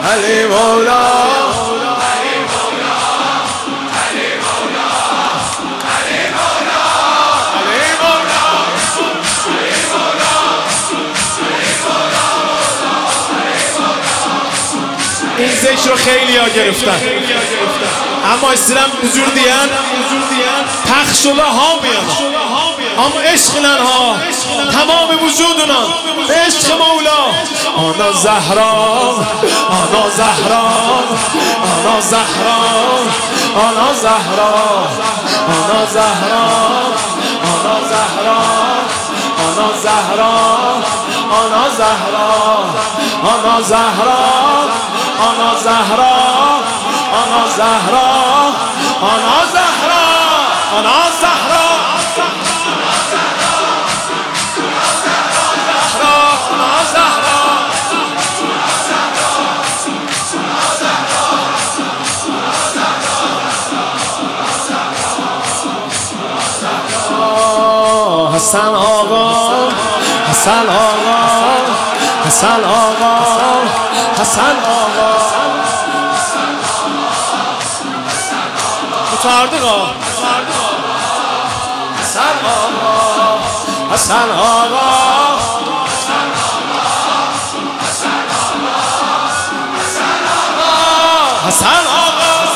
علی مولا این ذکر رو خیلی ها گرفتن اما استیرم بزرگ دیان پخش شده ها بیان اما عشق لنها تمام وجودنا عشق مولا آنا زهرا آنا زهرا آنا زهرا آنا زهرا آنا زهرا آنا زهرا آنا زهرا آنا زهرا آنا زهرا آنا زهرا آنا زهرا آنا زهرا آنا زهرا حسن آقا حسن آقا حسن آقا حسن آقا kurtardık o Hasan Ağa Hasan Ağa Hasan Ağa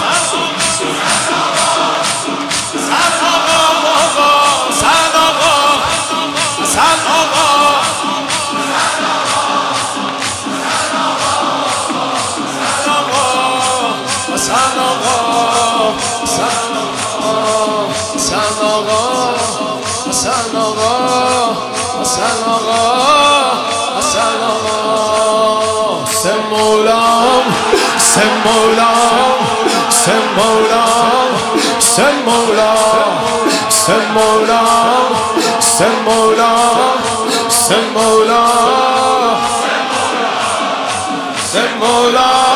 Sen Mevlam, sen Mevlam, sen Mevlam, sen Mevlam, sen Mevlam, sen Mevlam, sen Mevlam.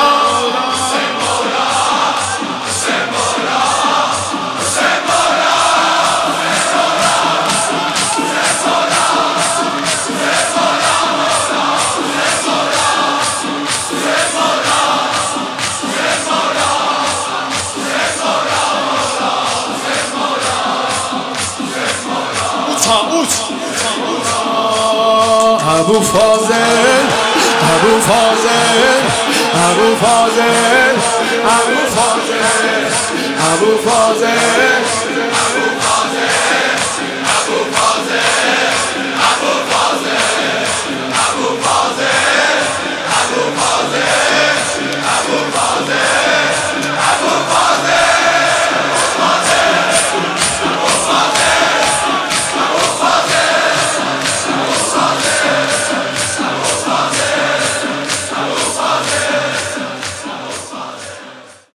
Abu Fazıl, Abu Fazıl, Abu Fazıl, Abu Fazıl, Abu Fazıl.